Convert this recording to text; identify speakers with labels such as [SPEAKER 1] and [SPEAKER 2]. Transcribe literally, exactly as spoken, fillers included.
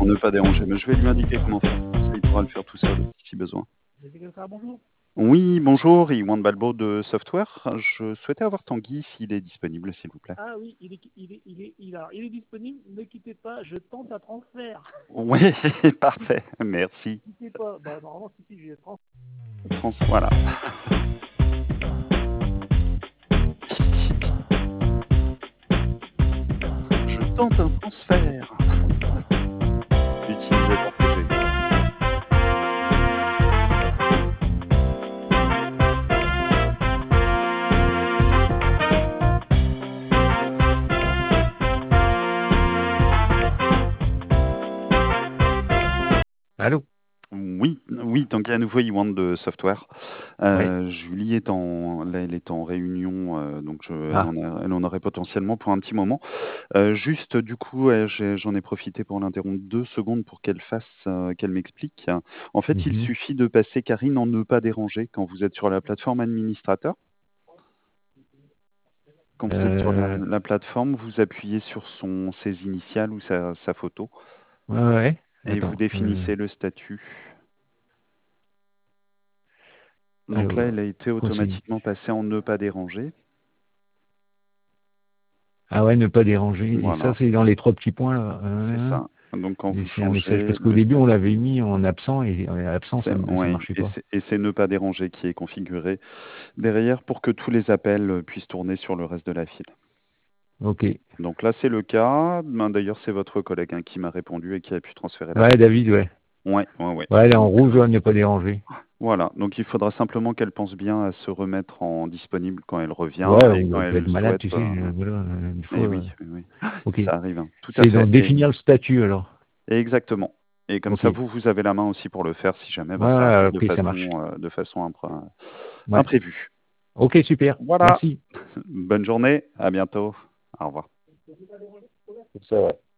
[SPEAKER 1] ne pas déranger, mais je vais lui indiquer comment faire. Ça, il pourra le faire tout seul, si besoin.
[SPEAKER 2] Bonjour.
[SPEAKER 1] Oui, bonjour, Iwan Balbo de Software. Je souhaitais avoir Tanguy s'il est disponible, s'il vous plaît.
[SPEAKER 2] Ah oui, il est, il est, il est, il a, il est disponible. Ne quittez pas, je tente un transfert.
[SPEAKER 1] Oui, parfait, merci.
[SPEAKER 2] Ne quittez pas. Bah, normalement, si, si, j'ai transfert.
[SPEAKER 1] France, voilà. Je tente un transfert. Utilisateur P G.
[SPEAKER 3] Allô?
[SPEAKER 1] Oui, oui, Tanguy à nouveau, Iwan de Software.
[SPEAKER 3] Ouais.
[SPEAKER 1] Euh, Julie est en, là, elle est en réunion, euh, donc je, elle,
[SPEAKER 3] Ah.
[SPEAKER 1] en a- elle en aurait potentiellement pour un petit moment. Euh, juste, du coup, euh, j'ai- j'en ai profité pour l'interrompre deux secondes pour qu'elle fasse, euh, qu'elle m'explique. En fait, il
[SPEAKER 3] Mhm.
[SPEAKER 1] suffit de passer Karine en ne pas déranger quand vous êtes sur la plateforme administrateur. Quand vous êtes sur la,
[SPEAKER 3] Euh,
[SPEAKER 1] la plateforme, vous appuyez sur son, ses initiales ou sa, sa photo
[SPEAKER 3] ouais, ouais.
[SPEAKER 1] et vous
[SPEAKER 3] Attends. euh,
[SPEAKER 1] définissez le statut. Donc là,
[SPEAKER 3] alors,
[SPEAKER 1] elle a été
[SPEAKER 3] quoi, c'est-
[SPEAKER 1] automatiquement passée en ne pas déranger.
[SPEAKER 3] Ah ouais, ne pas déranger. Et ça,
[SPEAKER 1] Voilà,
[SPEAKER 3] c'est dans les trois petits points là.
[SPEAKER 1] c'est
[SPEAKER 3] Euh,
[SPEAKER 1] ça. Donc quand vous
[SPEAKER 3] laisser un message.
[SPEAKER 1] changez
[SPEAKER 3] Parce qu'au
[SPEAKER 1] le
[SPEAKER 3] début, on
[SPEAKER 1] statut,
[SPEAKER 3] l'avait mis en absent et en absent,
[SPEAKER 1] c'est
[SPEAKER 3] ça, ça
[SPEAKER 1] ouais,
[SPEAKER 3] marchait
[SPEAKER 1] et
[SPEAKER 3] pas.
[SPEAKER 1] c'est et c'est ne pas déranger qui est configuré derrière pour que tous les appels euh, puissent tourner sur le reste de la file.
[SPEAKER 3] Ok.
[SPEAKER 1] Donc là, c'est le cas. Ben, d'ailleurs, c'est votre collègue hein, qui m'a répondu et qui a pu transférer
[SPEAKER 3] Ouais,
[SPEAKER 1] l'appel.
[SPEAKER 3] David, ouais.
[SPEAKER 1] Ouais, ouais, ouais.
[SPEAKER 3] Ouais, elle est en
[SPEAKER 1] Donc
[SPEAKER 3] rouge, ouais, ne pas déranger.
[SPEAKER 1] voilà. Donc il faudra simplement qu'elle pense bien à se remettre en disponible quand elle revient
[SPEAKER 3] Ouais,
[SPEAKER 1] et
[SPEAKER 3] ou
[SPEAKER 1] quand
[SPEAKER 3] elle peut
[SPEAKER 1] elle
[SPEAKER 3] être malade, tu
[SPEAKER 1] souhaite.
[SPEAKER 3] sais.
[SPEAKER 1] euh,
[SPEAKER 3] euh, voilà, euh, une
[SPEAKER 1] Et
[SPEAKER 3] fois. euh,
[SPEAKER 1] oui, oui, oui.
[SPEAKER 3] Ok.
[SPEAKER 1] Ça arrive. hein. Tout à
[SPEAKER 3] C'est dans
[SPEAKER 1] fait. Et
[SPEAKER 3] définir le statut alors.
[SPEAKER 1] exactement. Et comme
[SPEAKER 3] Ok.
[SPEAKER 1] ça, vous, vous avez la main aussi pour le faire si jamais bah, ça
[SPEAKER 3] Ouais,
[SPEAKER 1] arrive de
[SPEAKER 3] ok, ça marche.
[SPEAKER 1] façon, euh, de façon impré-
[SPEAKER 3] Ouais.
[SPEAKER 1] imprévue.
[SPEAKER 3] Ok, super.
[SPEAKER 1] Voilà.
[SPEAKER 3] Merci.
[SPEAKER 1] Bonne journée. À bientôt. Au revoir.
[SPEAKER 3] Ça va.